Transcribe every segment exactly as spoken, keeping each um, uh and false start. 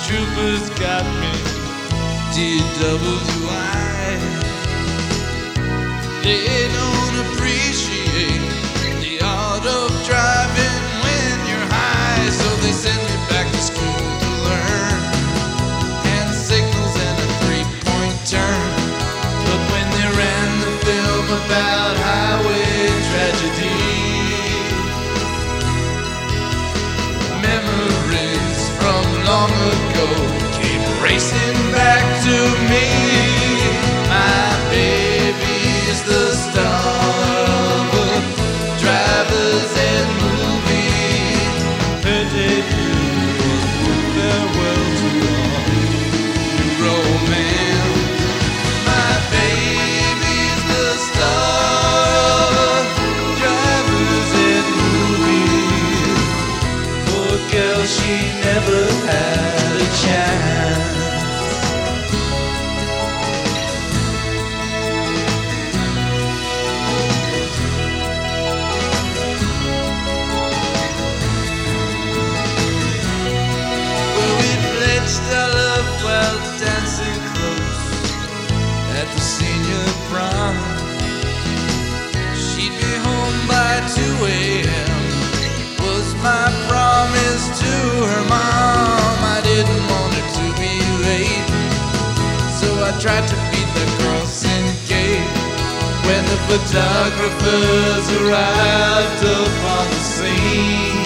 troopers got me D W I. They don't appreciate the art of driving when you're high, so they send me back to school to learn hand signals and a three-point turn. But when they ran the film about highway tragedy, memories from long ago came racing back to me. My baby is the star of a driver's ed movie. Her debut was farewell to all romance. My baby's the star of a driver's ed movie. Poor girl, she never had a chance. Our love while dancing close at the senior prom. She'd be home by two a.m. was my promise to her mom. I didn't want her to be late, so I tried to beat the crossing gate. When the photographers arrived upon the scene,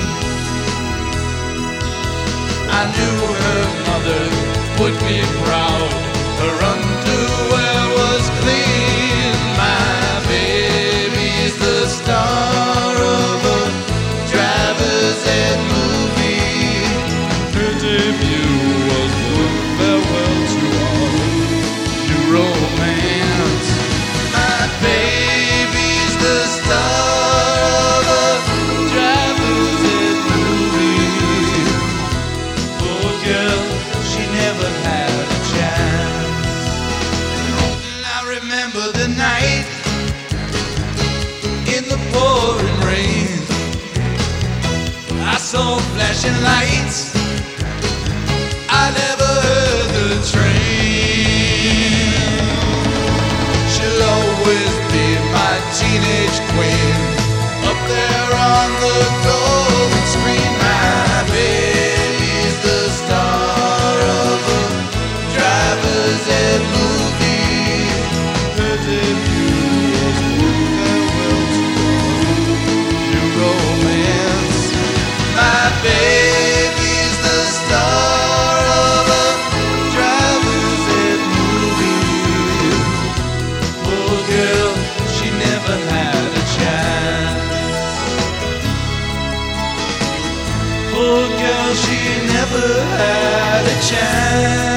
I knew her mother would be proud. Her underwear was clean. My baby's the star of a driver's ed movie. Her debut was a farewell to all new romance. My baby's the star of a driver's ed movie. Poor girl, she never had a chance. And I remember the night in the pouring rain. I saw flashing lights. I never heard the train. She'll always be my teenage queen, up there on the golden screen. My baby's the star of a driver's ed movie. Her debut was farewell to all new romance. My baby's the star of a driver's ed movie. Poor girl, she never had a chance. Poor girl, she never had a chance.